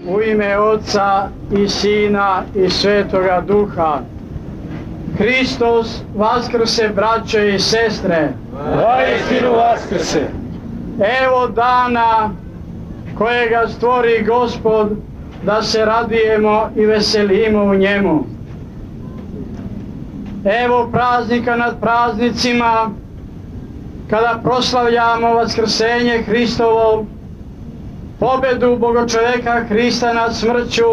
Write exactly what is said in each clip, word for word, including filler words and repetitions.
U ime Otca i Sina i Svetoga Duha. Hristos vaskrse, braćo i sestre. Vaistinu vaskrse. Evo dana kojega stvori Gospod, da se radujemo i veselimo u njemu. Evo praznika nad praznicima, kada proslavljamo vaskrsenje Hristovo, pobedu Bogočoveka Hrista nad smrću,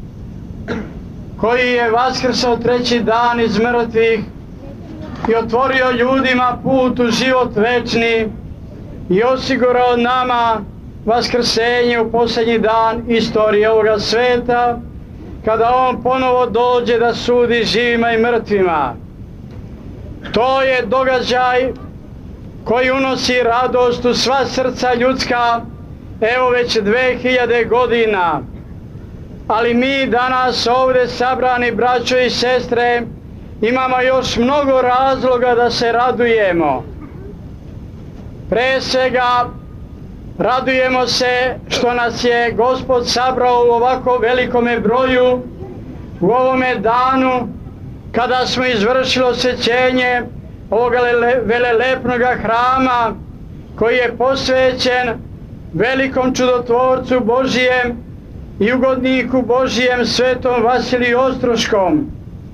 koji je vaskrsao treći dan iz mrtvih i otvorio ljudima put u život večni i osigurao nama vaskrsenje u posljednji dan istorije ovoga sveta, kada on ponovo dođe da sudi živima i mrtvima. To je događaj koji unosi radost u sva srca ljudska, evo već dve hiljade godina. Ali mi danas ovdje sabrani, braćo i sestre, imamo još mnogo razloga da se radujemo. Pre svega, radujemo se što nas je Gospod sabrao u ovako velikome broju, u ovome danu, kada smo izvršili osvećenje ovoga velelepnoga hrama, koji je posvećen velikom čudotvorcu Božijem i ugodniku Božijem, svetom Vasiliju Ostroškom.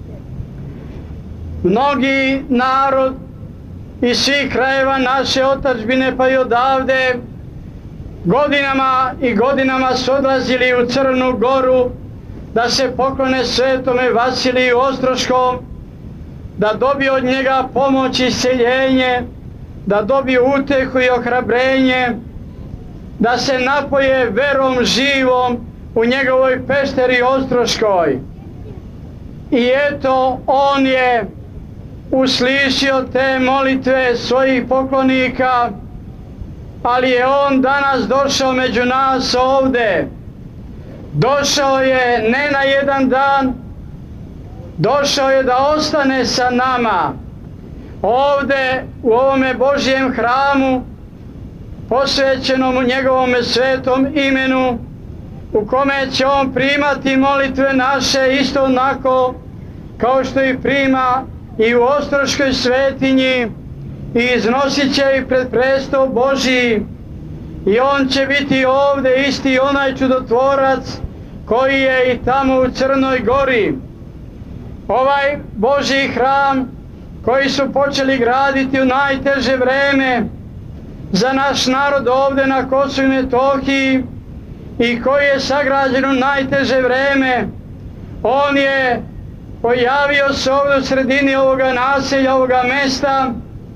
Mnogi narod iz svih krajeva naše otadžbine, pa i odavde, godinama i godinama su odlazili u Crnu Goru da se poklone svetome Vasiliju Ostroškom, da dobiju od njega pomoć i isceljenje, da dobiju utehu i ohrabrenje, da se napoje verom živom u njegovoj pešteri Ostroškoj. I eto, on je uslišio te molitve svojih poklonika, ali je on danas došao među nas ovde. Došao je ne na jedan dan, došao je da ostane sa nama. Ovde u ovome Božijem hramu, posvećenom u njegovome svetom imenu, u kome će on primati molitve naše isto onako kao što ih prima i u Ostroškoj svetinji, i iznosit će ih pred prestol Božiji. I on će biti ovde isti onaj čudotvorac koji je i tamo u Crnoj Gori. Ovaj Božji hram koji su počeli graditi u najteže vreme za naš narod ovde na Kosovu i Metohiji i koji je sagrađen u najteže vreme, on je pojavio se ovdje u sredini ovoga naselja, ovoga mesta,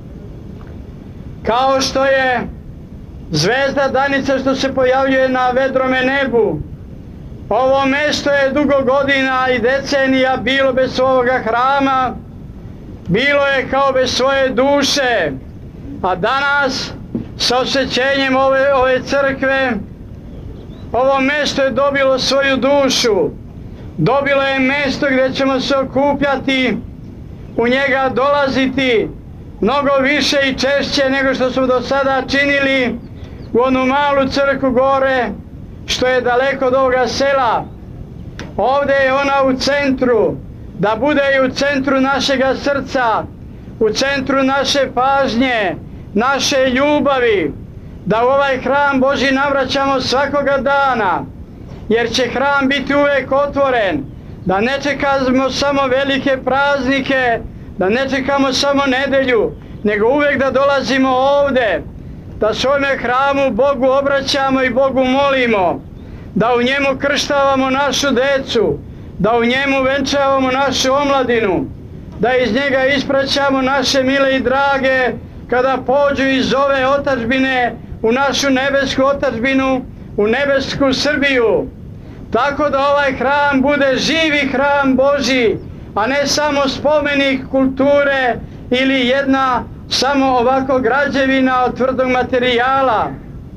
kao što je zvezda danica što se pojavljuje na vedrome nebu. Ovo mesto je dugo godina i decenija bilo bez ovoga hrama, bilo je kao bez svoje duše, a danas sa osvećenjem ove, ove crkve ovo mesto je dobilo svoju dušu. Dobilo je mesto gdje ćemo se okupljati, u njega dolaziti mnogo više i češće nego što smo do sada činili u onu malu crkvu gore, što je daleko od ovoga sela. Ovdje je ona u centru, da bude i u centru našega srca, u centru naše pažnje, naše ljubavi, da u ovaj hram Božji navraćamo svakoga dana, jer će hram biti uvek otvoren, da ne čekamo samo velike praznike, da ne čekamo samo nedelju, nego uvek da dolazimo ovde, da svome hramu Bogu obraćamo i Bogu molimo, da u njemu krštavamo našu decu, da u njemu venčavamo našu omladinu, da iz njega ispraćamo naše mile i drage kada pođu iz ove otadžbine u našu nebesku otadžbinu, u nebesku Srbiju. Tako da ovaj hram bude živi hram Božji, a ne samo spomenik kulture ili jedna samo ovako građevina od tvrdog materijala.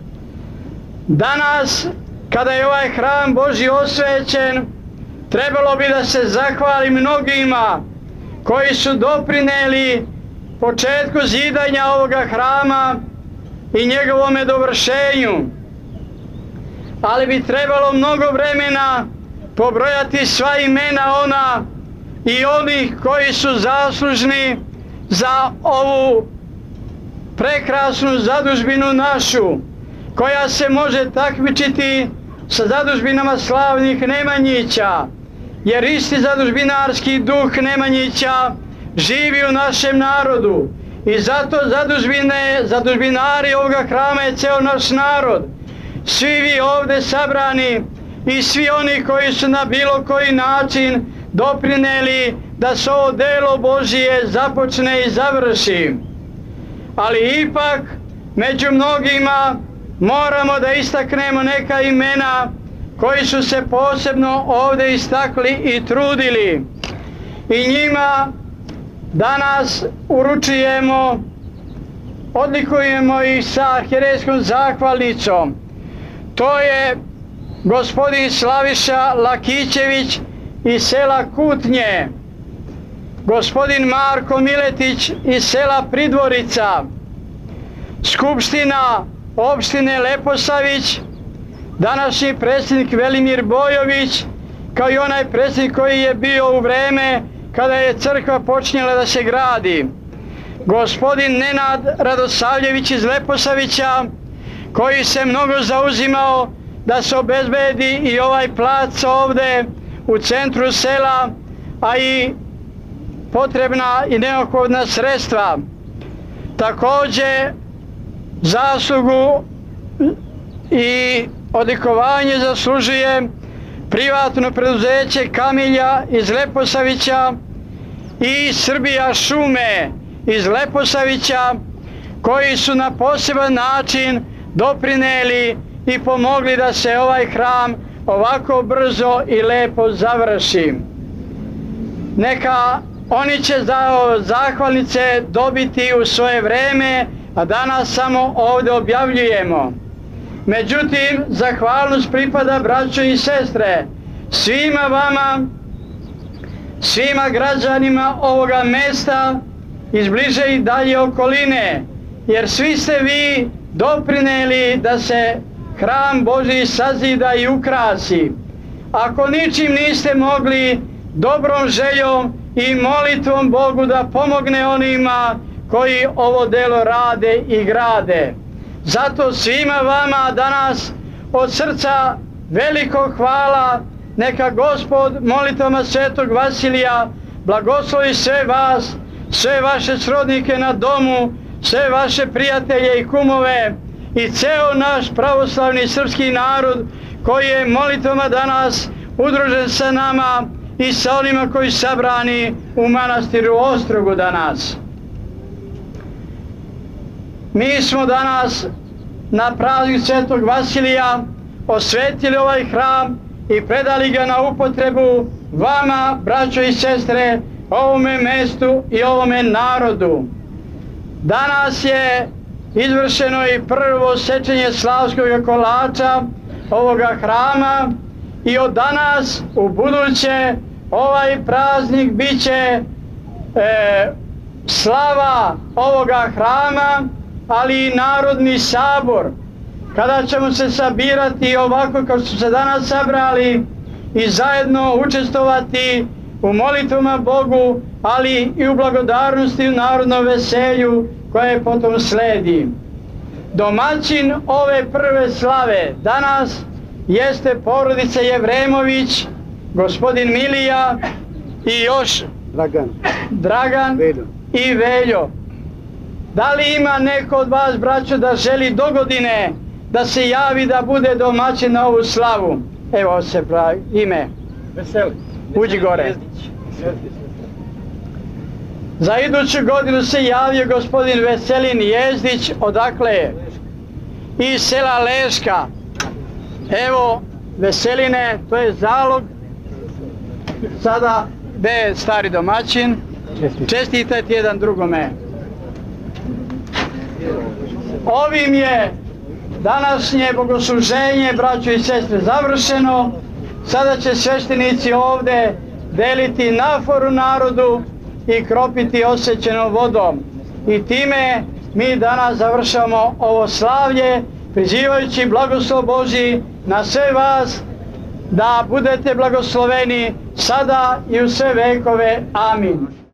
Danas, kada je ovaj hram Božji osvećen, trebalo bi da se zahvali mnogima koji su doprineli početku zidanja ovoga hrama i njegovome dovršenju. ali bi trebalo mnogo vremena pobrojati sva imena ona i onih koji su zaslužni za ovu prekrasnu zadužbinu našu, koja se može takmičiti sa zadužbinama slavnih Nemanjića, jer isti zadužbinarski duh Nemanjića živi u našem narodu i zato zadužbine, zadužbinari ovoga hrama je ceo naš narod. Svi vi ovdje sabrani i svi oni koji su na bilo koji način doprineli da se ovo delo Božije započne i završi. Ali ipak među mnogima moramo da istaknemo neka imena koji su se posebno ovdje istakli i trudili. I njima danas uručujemo, odlikujemo ih sa arhijerejskom zahvalnicom. To je gospodin Slaviša Lakićević iz sela Kutnje, gospodin Marko Miletić iz sela Pridvorica, Skupština opštine Leposavić, današnji predsjednik Velimir Bojović, kao i onaj predsjednik koji je bio u vreme kada je crkva počinjela da se gradi, gospodin Nenad Radosavljević iz Leposavića, koji se mnogo zauzimao da se obezbedi i ovaj plac ovde u centru sela, a i potrebna i neophodna sredstva. Također zaslugu i odlikovanje zaslužuje privatno preduzeće Kamilja iz Leposavića i Srbija šume iz Leposavića, koji su na poseban način doprineli i pomogli da se ovaj hram ovako brzo i lepo završi. Neka oni će zahvalnice dobiti u svoje vreme, a danas samo ovdje objavljujemo. Međutim, zahvalnost pripada, braćo i sestre, svima vama, svima građanima ovoga mesta iz bliže i dalje okoline, jer svi ste vi doprineli da se hram Božji sazida i ukrasi. Ako ničim niste mogli, dobrom željom i molitvom Bogu da pomogne onima koji ovo delo rade i grade. Zato svima vama danas od srca veliko hvala. Neka Gospod molitvama svetog Vasilija blagoslovi sve vas, sve vaše srodnike na domu, sve vaše prijatelje i kumove i ceo naš pravoslavni srpski narod koji je molitvama danas udružen sa nama i sa onima koji su sabrani u manastiru Ostrogu danas. Mi smo danas na praznik svetog Vasilija osvetili ovaj hram i predali ga na upotrebu vama, braćo i sestre, ovome mestu i ovome narodu. Danas je izvršeno i prvo sečenje slavskog kolača ovoga hrama i od danas u buduće ovaj praznik bit će e, slava ovoga hrama, ali i narodni sabor, kada ćemo se sabirati ovako kao što se danas sabrali i zajedno učestvovati u molitvama Bogu, ali i u blagodarnosti u narodnom veselju koje potom sledi. Domaćin ove prve slave danas jeste porodica Jevremović, gospodin Milija i još Dragan, Dragan Veljo. i Veljo. Da li ima neko od vas, braćo, da želi dogodine da se javi da bude domaćin na ovu slavu? Evo se pravi ime. Veseli. Uđi gore. Za iduću godinu se javio gospodin Veselin Jezdić, odakle je? Iz sela Leška. Evo, Veseline, to je zalog. Sada, gde je stari domaćin? Čestitajte jedan drugome. Ovim je današnje bogosluženje, braćo i sestre, završeno. Sada će sveštenici ovde deliti naforu narodu i kropiti osvećenom vodom. I time mi danas završamo ovo slavlje prizivajući blagoslov Božji na sve vas, da budete blagosloveni sada i u sve vekove. Amin.